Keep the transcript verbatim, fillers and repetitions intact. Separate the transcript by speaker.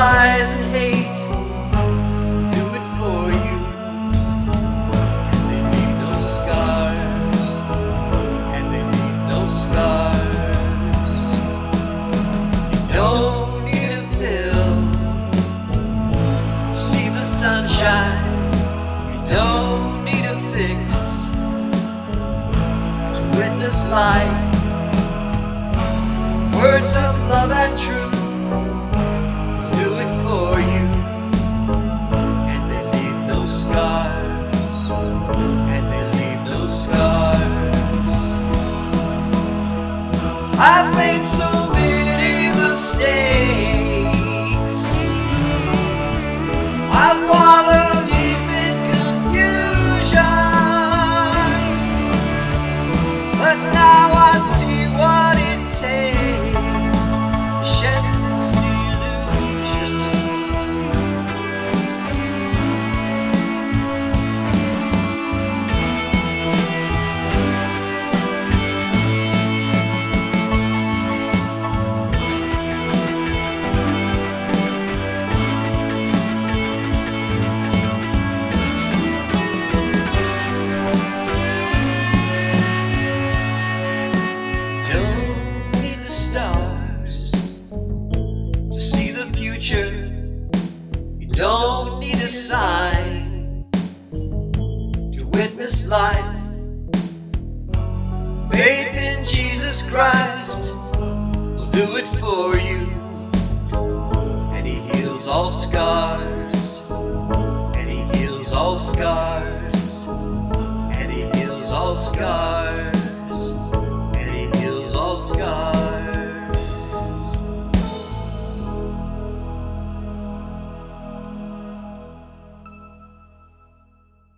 Speaker 1: lies and hate do it for you, and they leave no scars, and they leave no scars. You don't need a pill to see the sunshine. You don't need a fix to witness life. Words of love and truth will do it for you, and they leave no scars, and they leave no scars. I've made so many mistakes, I've wallowed deep in confusion, but now I see what it takes to shed this illusion. Don't need the stars to see the future. You don't need a sign to witness life. Faith in Jesus Christ will do it for you, and He heals all scars, and He heals all scars, and He heals all scars.